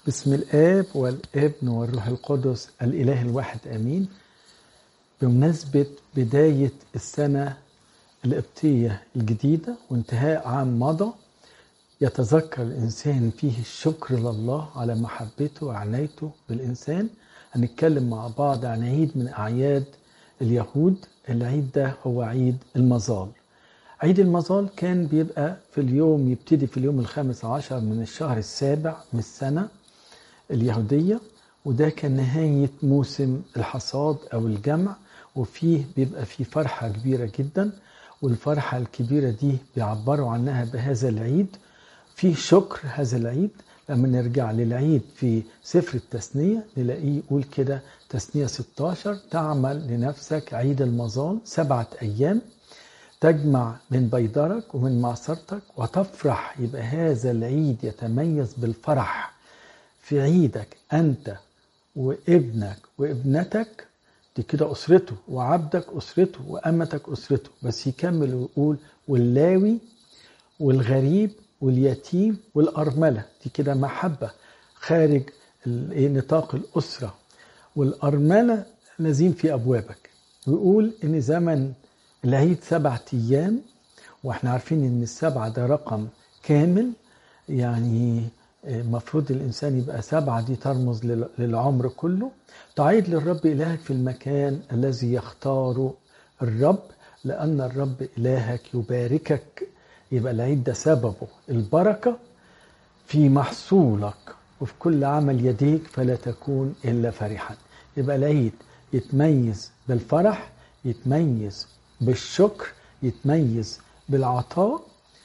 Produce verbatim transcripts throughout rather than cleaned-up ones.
بسم الآب والابن والروح القدس الإله الواحد آمين. بمناسبة بداية السنة القبطية الجديدة وانتهاء عام مضى، يتذكر الإنسان فيه الشكر لله على محبته وعنايته بالإنسان. هنتكلم مع بعض عن عيد من أعياد اليهود. العيد ده هو عيد المظال. عيد المظال كان بيبقى في اليوم يبتدي في اليوم الخامس عشر من الشهر السابع من السنة اليهودية، وده كان نهاية موسم الحصاد أو الجمع، وفيه بيبقى فيه فرحة كبيرة جدا، والفرحة الكبيرة دي بيعبروا عنها بهذا العيد. فيه شكر هذا العيد. لما نرجع للعيد في سفر التثنية نلاقيه يقول كده، تثنية ستاشر: تعمل لنفسك عيد المظال سبعة أيام، تجمع من بيدرك ومن معصرتك وتفرح. يبقى هذا العيد يتميز بالفرح في عيدك أنت وابنك وابنتك، دي كده أسرته، وعبدك أسرته وأمتك أسرته. بس يكمل ويقول واللاوي والغريب واليتيم والأرملة، دي كده محبة خارج نطاق الأسرة. والأرملة لازين في أبوابك. ويقول إن زمن العيد سبعة أيام، وإحنا عارفين إن السبعة ده رقم كامل، يعني مفروض الإنسان يبقى سبعة، دي ترمز للعمر كله. تعيد للرب إلهك في المكان الذي يختاره الرب، لأن الرب إلهك يباركك. يبقى العيد ده سببه البركة في محصولك وفي كل عمل يديك، فلا تكون إلا فرحا. يبقى العيد يتميز بالفرح، يتميز بالشكر، يتميز بالعطاء،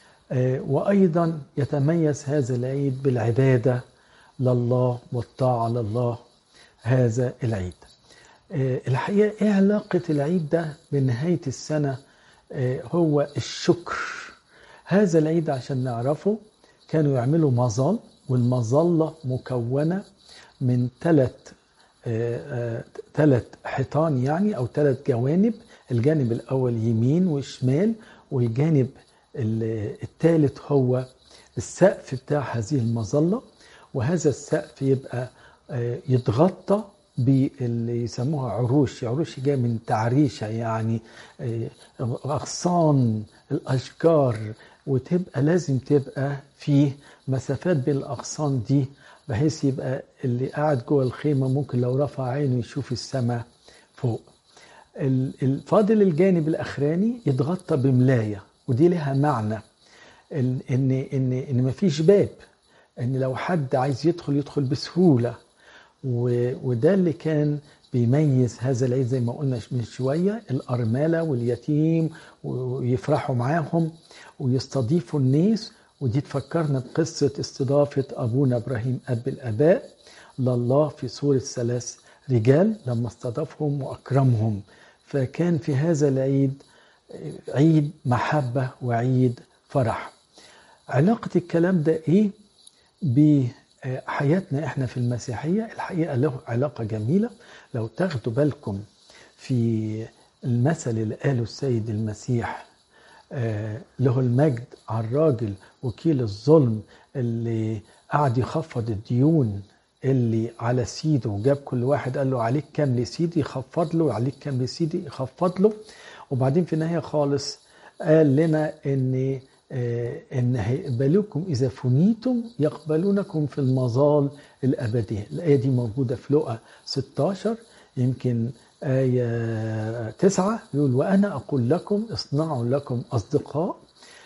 وأيضا يتميز هذا العيد بالعبادة لله والطاعة لله. هذا العيد الحقيقة إيه علاقة العيد ده بنهاية السنة؟ هو الشكر. هذا العيد عشان نعرفه كانوا يعملوا مظال، والمظلة مكونة من ثلاث ثلاث حيطان يعني، أو ثلاث جوانب. الجانب الأول يمين وشمال، والجانب الثالث هو السقف بتاع هذه المظلة. وهذا السقف يبقى يتغطى باللي يسموها عروش. عروش جايه من تعريشة، يعني أغصان الأشجار، وتبقى لازم تبقى فيه مسافات بين الأغصان دي، بحيث يبقى اللي قاعد جوه الخيمة ممكن لو رفع عينه يشوف السماء فوق. الفاضل الجانب الأخراني يتغطى بملاية، ودي لها معنى إن إن إن إن مفيش باب، إن لو حد عايز يدخل يدخل بسهولة. وده اللي كان بيميز هذا العيد زي ما قلنا من شوية، الأرملة واليتيم، ويفرحوا معاهم ويستضيفوا الناس. ودي تفكرنا بقصة استضافة أبونا إبراهيم أب الآباء لله في صورة ثلاث رجال لما استضافهم وأكرمهم. فكان في هذا العيد عيد محبة وعيد فرح. علاقة الكلام ده إيه بحياتنا إحنا في المسيحية؟ الحقيقة له علاقة جميلة. لو تاخدوا بالكم في المثل اللي قاله السيد المسيح له المجد على الراجل وكيل الظلم اللي قعد يخفض الديون اللي على سيده، وجاب كل واحد قال له عليك كام لسيدي يخفض له، عليك كام لسيدي يخفض له. وبعدين في النهاية خالص قال لنا ان ان هيقبلوكم اذا فنيتم يقبلونكم في المظال الابديه. الايه دي موجوده في لقا ستاشر، يمكن آية تسعة، يقول وانا اقول لكم اصنعوا لكم اصدقاء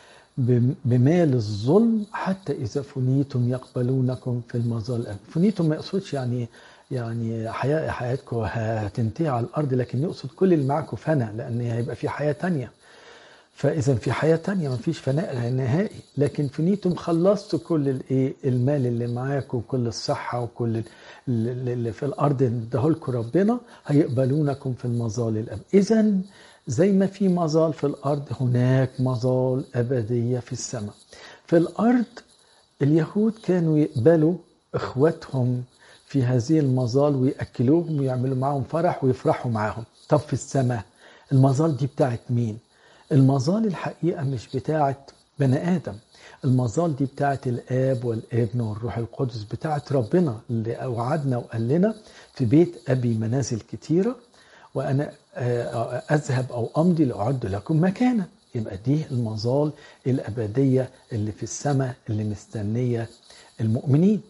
بمال الظلم حتى اذا فنيتم يقبلونكم في المظال الابديه. فنيتم ما يقصدش يعني يعني حياة حياتكم هتنتهي على الارض، لكن يقصد كل اللي معاكم فنى، لان هيبقى في حياه تانية. فإذا في حياة تانية ما فيش فناء نهائي، لكن فنيتم خلصتوا كل الايه المال اللي معاكم وكل الصحة وكل اللي في الأرض اداهولكم ربنا، هيقبلونكم في المظال الأبدية. إذا زي ما في مظال في الأرض هناك مظال أبدية في السماء. في الأرض اليهود كانوا يقبلوا إخواتهم في هذه المظال ويأكلوهم ويعملوا معهم فرح ويفرحوا معهم. طب في السماء المظال دي بتاعت مين؟ المظال الحقيقة مش بتاعت بني آدم. المظال دي بتاعت الآب والابن والروح القدس، بتاعت ربنا اللي أوعدنا وقال لنا في بيت أبي منازل كتيرة، وأنا أذهب أو أمضي لأعد لكم مكانا. يبقى دي المظال الأبدية اللي في السماء اللي مستنية المؤمنين.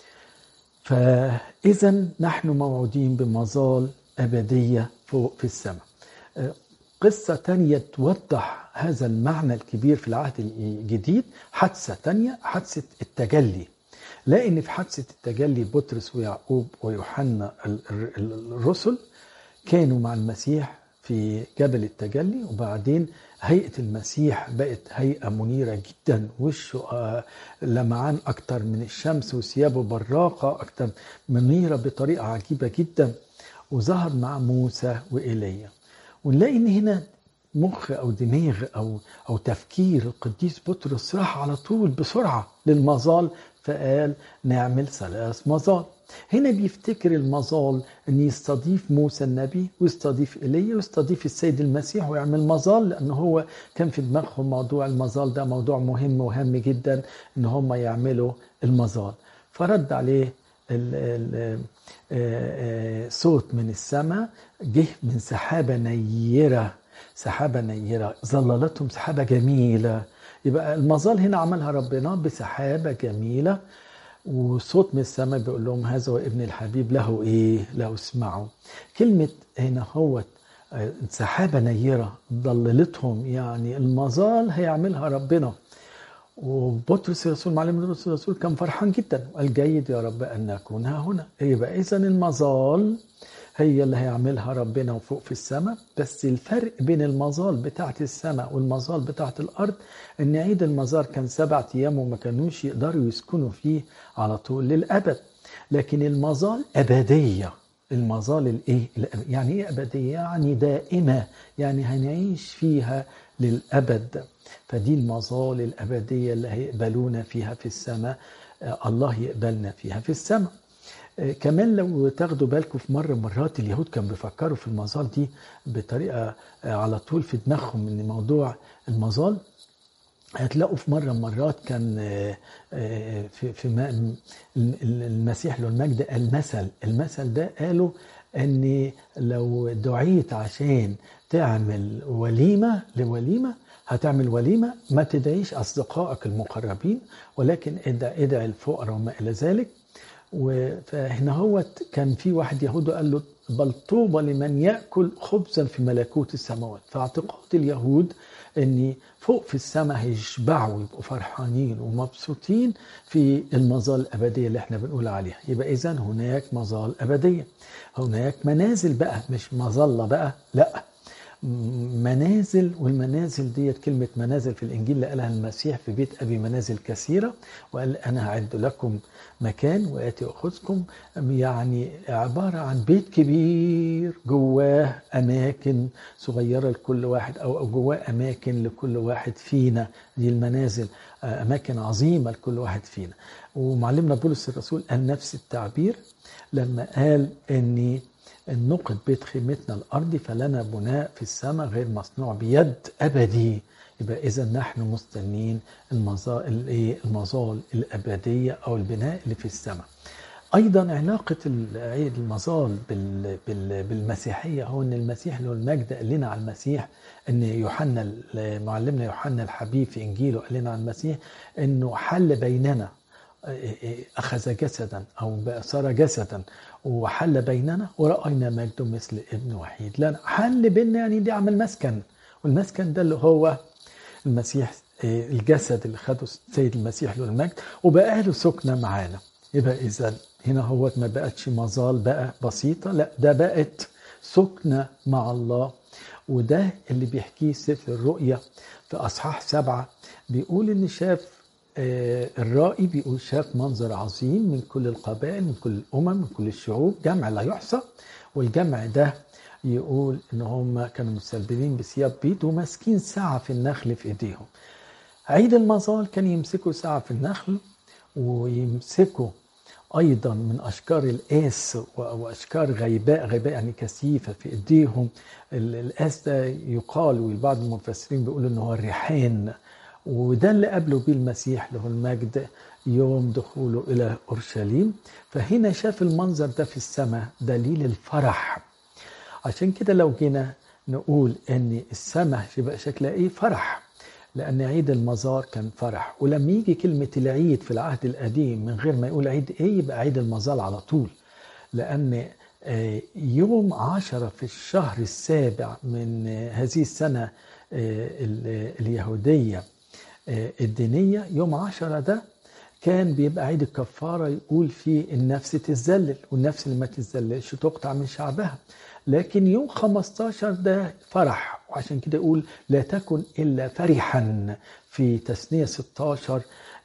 فإذا نحن موعودين بمظال أبدية فوق في السماء. قصة تانية توضح هذا المعنى الكبير في العهد الجديد، حادثة تانية، حادثة التجلي. لأن في حادثة التجلي بطرس ويعقوب ويوحنا الرسل كانوا مع المسيح في جبل التجلي، وبعدين هيئة المسيح بقت هيئة منيرة جدا، وشه لمعان أكتر من الشمس، وثيابه براقة أكتر، منيرة بطريقة عجيبة جدا، وظهر مع موسى وإيليا. ونلاقي إن هنا مخ أو دماغ أو أو تفكير القديس بطرس راح على طول بسرعة للمظال، فقال نعمل ثلاث مظال. هنا بيفتكر المظال ان يستضيف موسى النبي ويستضيف ايليا ويستضيف السيد المسيح ويعمل مظال، لان هو كان في دماغهم موضوع المظال ده موضوع مهم وهام جدا ان هم يعملوا المظال. فرد عليه ال ال صوت من السماء، جه من سحابة نيرة، سحابة نيرة ظللتهم سحابة جميلة. يبقى المظال هنا عملها ربنا بسحابة جميلة، وصوت من السماء بيقول لهم هذا هو ابن الحبيب له ايه؟ له اسمعوا. كلمة هنا هو سحابة نيرة ضللتهم، يعني المظال هيعملها ربنا. وبطرس الرسول معلم بطرس الرسول كان فرحان جدا وقال جيد يا رب أن نكون ها هنا. يبقى إذن المظال هي اللي هيعملها ربنا وفوق في السماء. بس الفرق بين المظال بتاعت السماء والمظال بتاعت الأرض ان عيد المزار كان سبعة أيام وما كانوش يقدروا يسكنوا فيه على طول للأبد. لكن المظال أبدية. المظال الإيه؟ يعني إيه أبدية؟ يعني دائمة، يعني هنعيش فيها للأبد. فدي المظال الأبدية اللي هيقبلونا فيها في السماء، الله يقبلنا فيها في السماء. كمان لو تاخدوا بالكم في مرة مرات اليهود كانوا بيفكروا في المظال دي بطريقة على طول في دماغهم من موضوع المظال. هتلاقوا في مرة مرات كان في في المسيح له المجد المثل المثل ده قالوا ان لو دعيت عشان تعمل وليمة لوليمة هتعمل وليمة، ما تدعيش أصدقائك المقربين ولكن ادعي ادعي الفقراء وما إلى ذلك. فهنا هو كان في واحد يهودي قال له بل طوبى لمن يأكل خبزا في ملكوت السماوات. فاعتقاد اليهود ان فوق في السماء هيشبعوا ويبقوا فرحانين ومبسوطين في المظال الأبدية اللي احنا بنقول عليها. يبقى إذن هناك مظال أبدية، هناك منازل بقى، مش مظلة بقى، لا منازل. والمنازل ديت كلمة منازل في الإنجيل اللي قالها المسيح في بيت أبي منازل كثيرة، وقال أنا هعد لكم مكان وآتي أخذكم. يعني عبارة عن بيت كبير جواه أماكن صغيرة لكل واحد، أو جواه أماكن لكل واحد فينا. دي المنازل أماكن عظيمة لكل واحد فينا. ومعلمنا بولس الرسول قال نفس التعبير لما قال أني النقد بيت خيمتنا الأرضي فلنا بناء في السماء غير مصنوع بيد أبدي. يبقى إذا نحن مستنين المظال المظال الأبدية أو البناء اللي في السماء. أيضا علاقة العيد المظال بالمسيحية هو أن المسيح له المجد قال لنا على المسيح، أن يوحنا معلمنا يوحنا الحبيب في إنجيله قال لنا على المسيح أنه حل بيننا، أخذ جسدا أو صار جسدا وحل بيننا ورأينا مجده مثل ابن وحيد لنا. حل بيننا يعني دي عمل مسكن، والمسكن ده اللي هو المسيح، الجسد اللي خده السيد المسيح له المجد وبقى له سكنة معانا. يبقى إذا هنا هو ما بقتش مظال بقى بسيطة، لا ده بقت سكنة مع الله. وده اللي بيحكيه سفر الرؤيا في أصحاح سبعة، بيقول إن شاف الرائي، بيقول شاف منظر عظيم من كل القبائل من كل الأمم من كل الشعوب، جمع لا يحصى. والجمع ده يقول إن هم كانوا مستلبلين بثياب بيض وماسكين ساعة في النخل في إيديهم. عيد المظال كان يمسكوا ساعة في النخل ويمسكوا أيضا من أشكار الآس وأشكار غيباء، غيباء يعني كثيفة في إيديهم. الآس ده يقال، والبعض المفسرين بيقولوا إنه هو الريحان، وده اللي قابله بيه المسيح له المجد يوم دخوله إلى أورشليم. فهنا شاف المنظر ده في السماء دليل الفرح. عشان كده لو جينا نقول ان السماء يبقى شكلها ايه؟ فرح، لان عيد المزار كان فرح. ولما يجي كلمة العيد في العهد القديم من غير ما يقول عيد ايه يبقى عيد المزار على طول، لان يوم عشرة في الشهر السابع من هذه السنة اليهودية الدينية، يوم عشرة ده كان بيبقى عيد الكفارة، يقول فيه النفس تتذلل، والنفس اللي ما تتذللش تقطع من شعبها. لكن يوم خمستاشر ده فرح، وعشان كده يقول لا تكن إلا فرحا في تثنية ستاشر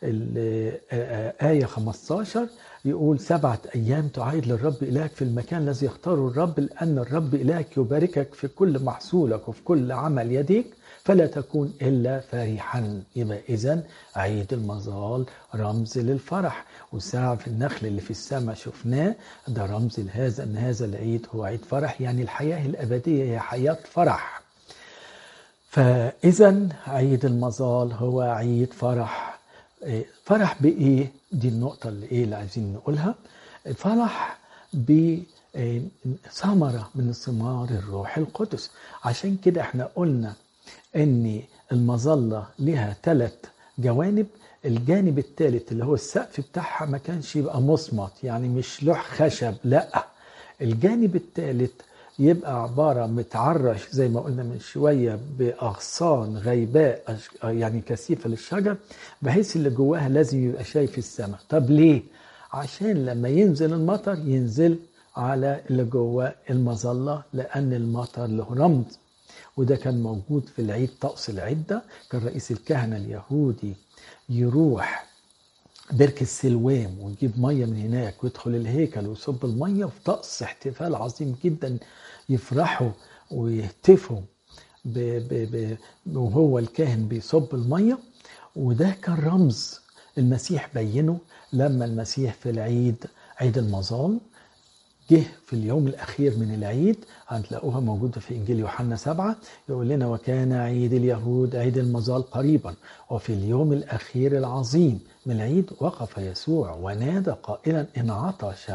آية خمستاشر، يقول سبعة أيام تعيد للرب إلهك في المكان الذي يختاره الرب، لأن الرب إلهك يباركك في كل محصولك وفي كل عمل يديك، فلا تكون إلا فرحا. يبقى إذن عيد المظال رمز للفرح، وسعف النخل اللي في السماء شفناه ده رمز لهذا، أن هذا العيد هو عيد فرح، يعني الحياة الأبدية هي حياة فرح. فإذن عيد المظال هو عيد فرح. فرح بإيه؟ دي النقطة اللي إيه اللي عايزين نقولها. فرح بثمرة من ثمار الروح القدس. عشان كده احنا قلنا ان المظلة لها ثلاث جوانب. الجانب الثالث اللي هو السقف بتاعها ما كانش يبقى مصمت، يعني مش لوح خشب، لا، الجانب الثالث يبقى عبارة متعرش زي ما قلنا من شوية بأغصان غيباء، يعني كثيفة للشجر، بحيث اللي جواها لازم يبقى شايف السماء. طب ليه؟ عشان لما ينزل المطر ينزل على اللي جوا المظلة، لأن المطر له رمز. وده كان موجود في العيد طقس العدة. كان رئيس الكهنة اليهودي يروح بركة السلوام ويجيب مية من هناك ويدخل الهيكل ويصب المية، في طقس احتفال عظيم جدا يفرحوا ويهتفوا ب ب ب وهو الكاهن بيصب المية. وده كان رمز المسيح بينه لما المسيح في العيد عيد المظال جه في اليوم الأخير من العيد. هتلاقوها موجودة في إنجيل يوحنا سبعة، يقول لنا وكان عيد اليهود عيد المظال قريبا، وفي اليوم الأخير العظيم من العيد وقف يسوع ونادى قائلا إن عطش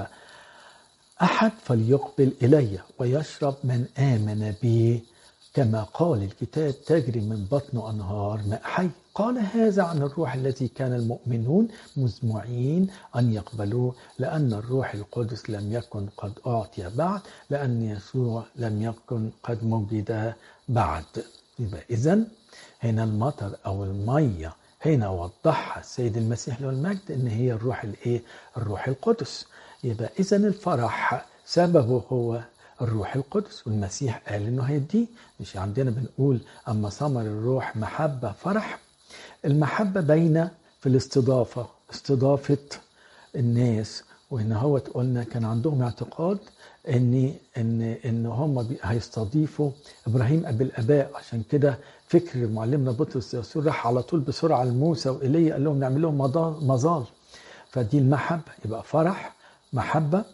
أحد فليقبل إلي ويشرب، من آمن بي كما قال الكتاب تجري من بطنه أنهار ماء حي. قال هذا عن الروح الذي كان المؤمنون مزمعين أن يقبلوه، لأن الروح القدس لم يكن قد أعطي بعد، لأن يسوع لم يكن قد موجد بعد. يبقى إذن هنا المطر أو المية هنا وضحها السيد المسيح له المجد إن هي الروح الإيه؟ الروح القدس. يبقى إذن الفرح سببه هو الروح القدس، والمسيح قال إنه هيديه. مش عندنا بنقول أما ثمر الروح محبة فرح. المحبة باينة في الاستضافة، استضافة الناس. وهنا هو قلنا كان عندهم اعتقاد ان ان ان هم هيستضيفوا ابراهيم ابي الاباء. عشان كده فكر معلمنا بطرس الرسول راح على طول بسرعه لموسى وايليا قال لهم نعمل لهم مظال. فدي المحبه، يبقى فرح محبه.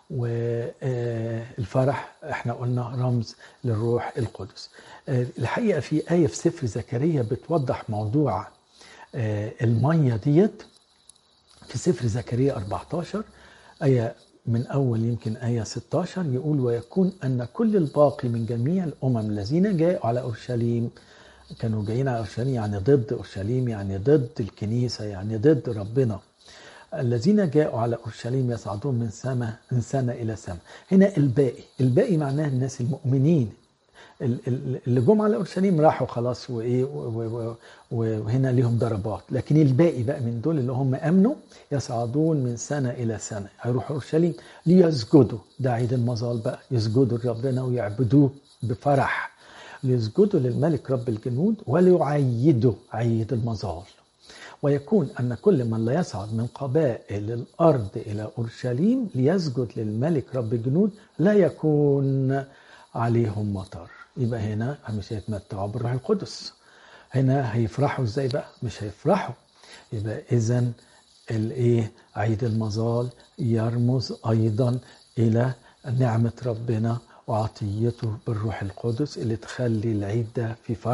والفرح احنا قلنا رمز للروح القدس. الحقيقه في ايه في سفر زكريا بتوضح موضوع الميه ديت، في سفر زكريا أربعتاشر آية من أول يمكن آية ستاشر، يقول ويكون أن كل الباقي من جميع الأمم الذين جاءوا على أورشليم، كانوا جايين على أورشليم يعني ضد أورشليم، يعني ضد الكنيسة، يعني ضد ربنا، الذين جاءوا على أورشليم يصعدون من سنة من سنة إلى سنة. هنا الباقي، الباقي معناه الناس المؤمنين اللي جم على أورشليم راحوا خلاص وإيه وهنا ليهم ضربات، لكن الباقي بقى من دول اللي هم أمنوا يصعدون من سنة إلى سنة، هيروحوا أورشليم ليسجدوا. ده عيد المظال بقى، يسجدوا لربنا ويعبدوه بفرح، ليسجدوا للملك رب الجنود وليعيدوا عيد المظال. ويكون أن كل من لا يصعد من قبائل الأرض إلى أورشليم ليسجد للملك رب الجنود لا يكون عليهم مطر. يبقى هنا مش هيتمتعوا بالروح القدس. هنا هيفرحوا ازاي بقى؟ مش هيفرحوا. يبقى اذن الايه؟ عيد المظال يرمز ايضا الى نعمة ربنا وعطيته بالروح القدس اللي تخلي العيد ده في فرح.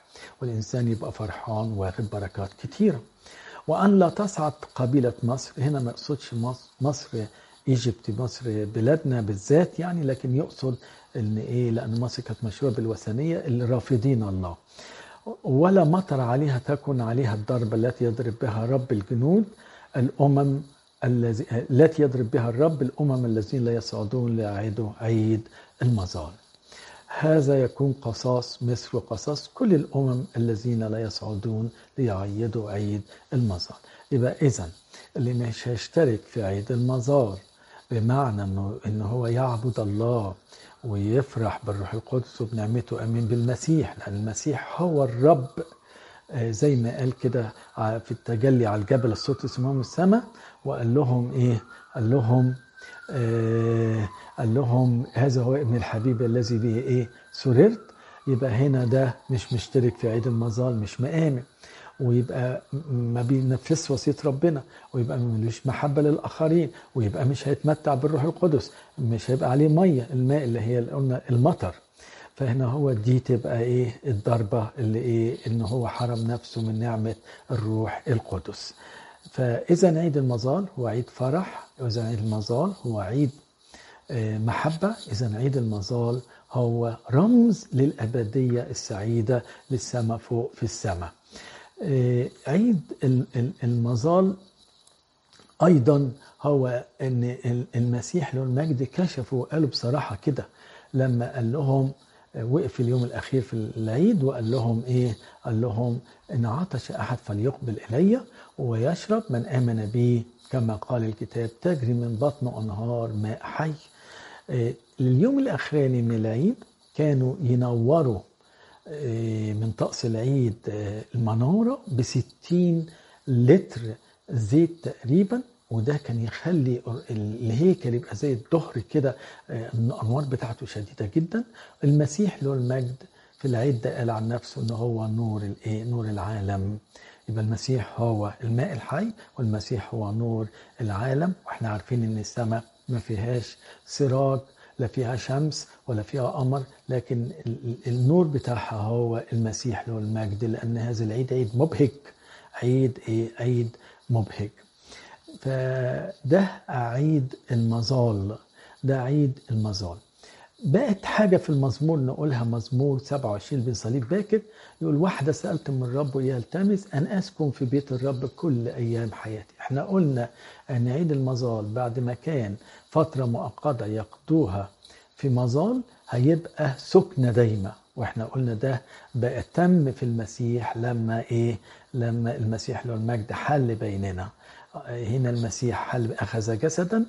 والإنسان يبقى فرحان واخد بركات كتيرة. وأن لا تصعد قبيلة مصر، هنا ما يقصدش مصر, مصر إيجيبت، مصر بلادنا بالذات يعني، لكن يقصد إن إيه، لأن مصر كانت مشهورة بالوثنية اللي رافضين الله. ولا مطر عليها تكن عليها الضربة التي يضرب بها رب الجنود الأمم الذي التي يضرب بها الرب الأمم الذين لا يصعدون ليعيدوا عيد المظال. هذا يكون قصاص مصر وقصاص كل الأمم الذين لا يصعدون ليعيدوا عيد المظال. يبقى إذن اللي مش هيشترك في عيد المظال بمعنى إنه إنه هو يعبد الله ويفرح بالروح القدس وبنعمته، أمين بالمسيح، لأن المسيح هو الرب، زي ما قال كده في التجلي على الجبل الصوت اسمهم السماء، وقال لهم إيه؟ قال لهم آه قال لهم هذا هو ابن الحبيب الذي به إيه سررت. يبقى هنا ده مش مشترك في عيد المظال، مش مآمن، ويبقى ما بينفذش وصية ربنا، ويبقى ملوش محبة للآخرين، ويبقى مش هيتمتع بالروح القدس، مش هيبقى عليه مية، الماء اللي هي قلنا المطر. فهنا هو دي تبقى ايه الضربة اللي ايه ان هو حرم نفسه من نعمة الروح القدس. فاذا عيد المظال هو عيد فرح، واذا عيد المظال هو عيد محبة، اذا عيد المظال هو رمز للأبدية السعيدة للسماء فوق في السماء. عيد المظال ايضا هو ان المسيح له المجد كشفه وقالوا بصراحة كده لما قال لهم، وقف اليوم الأخير في العيد وقال لهم إيه؟ قال لهم إن عطش أحد فليقبل إلي ويشرب، من آمن بي كما قال الكتاب تجري من بطنه أنهار ماء حي. اليوم الأخراني من العيد كانوا ينوروا من طقس العيد المنارة بستين لتر زيت تقريبا، وده كان يخلي الهيكل يبقى زي الظهر كده، الأنوار بتاعته شديدة جدا. المسيح له المجد في العيد ده قال عن نفسه إنه هو نور الإيه؟ نور العالم. يبقى المسيح هو الماء الحي، والمسيح هو نور العالم. واحنا عارفين إن السماء ما فيهاش سراج، لا فيها شمس ولا فيها قمر، لكن النور بتاعها هو المسيح له المجد، لأن هذا العيد عيد مبهج، عيد إيه؟ عيد مبهج. فده عيد المظال، ده عيد المظال. بقت حاجة في المزمور نقولها، مزمور سبعة وعشرين بن صليب باكر يقول واحدة سألت من الرب ويلتمس أن أسكن في بيت الرب كل أيام حياتي. احنا قلنا أن عيد المظال بعد ما كان فترة مؤقتة يقضوها في مظال هيبقى سكنة دايمة، واحنا قلنا ده بقى تم في المسيح لما ايه؟ لما المسيح له المجد حل بيننا. هنا المسيح حل أخذ جسدا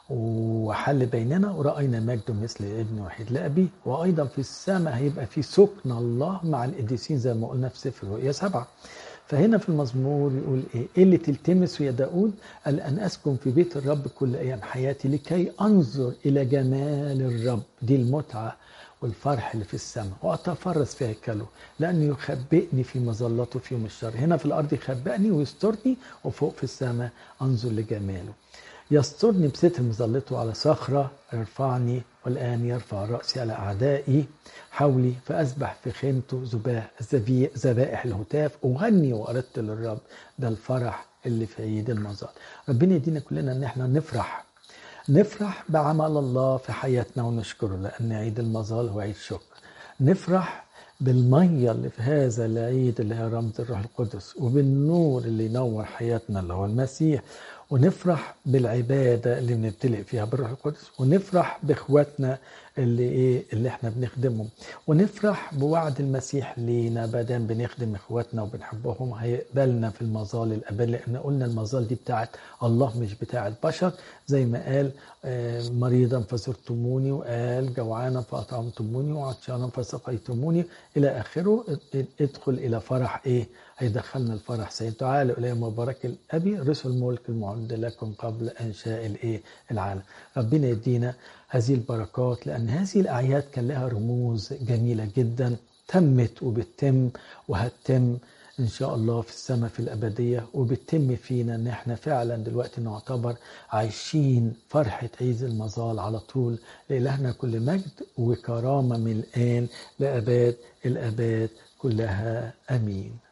وحل بيننا ورأينا مجده مثل ابن وحيد لأبي. وأيضا في السماء هيبقى في سكن الله مع القديسين زي ما قلنا في سفر رؤيا سبعة. فهنا في المزمور يقول ايه؟ إيه اللي تلتمس يا داود؟ قال أن أسكن في بيت الرب كل أيام حياتي لكي أنظر إلى جمال الرب. دي المتعة والفرح اللي في السماء، وأتفرس في هيكله لأنه يخبئني في مظلته في يوم الشر. هنا في الأرض يخبئني ويسترني، وفوق في السماء أنظر لجماله. يسترني بستر مظلته على صخرة يرفعني، والآن يرفع رأسي على أعدائي حولي، فأسبح في خيمته ذباح ذبائح الهتاف، أغني وأردت للرب. ده الفرح اللي في عيد المظال. ربنا يدينا كلنا ان احنا نفرح نفرح بعمل الله في حياتنا ونشكره، لأن عيد المظال هو عيد شكر. نفرح بالمية اللي في هذا العيد اللي هي رمز الروح القدس، وبالنور اللي ينور حياتنا اللي هو المسيح. ونفرح بالعبادة اللي بنبتلئ فيها بالروح القدس، ونفرح بإخواتنا اللي إيه اللي احنا بنخدمهم، ونفرح بوعد المسيح لينا بدل بنخدم إخواتنا وبنحبهم هيقبلنا في المظال الأبد، لأن قلنا المظال دي بتاعت الله مش بتاعت بشر. زي ما قال مريضا فزرتموني، وقال جوعانا فأطعمتموني، وعطشانا فسقيتموني إلى آخره. ادخل إلى فرح إيه؟ هيدخلنا الفرح سيد. تعالوا إلى مبارك الأبي رسل الملك المعد لكم قبل إنشاء الإيه العالم. ربنا يدينا هذه البركات، لأن هذه الأعياد كان لها رموز جميلة جدا تمت وبتتم وهتتم إن شاء الله في السماء في الأبدية، وبتتم فينا إن إحنا فعلا دلوقتي نعتبر عايشين فرحة عيد المظال على طول. لإلهنا كل مجد وكرامة من الآن لأباد الأباد كلها. آمين.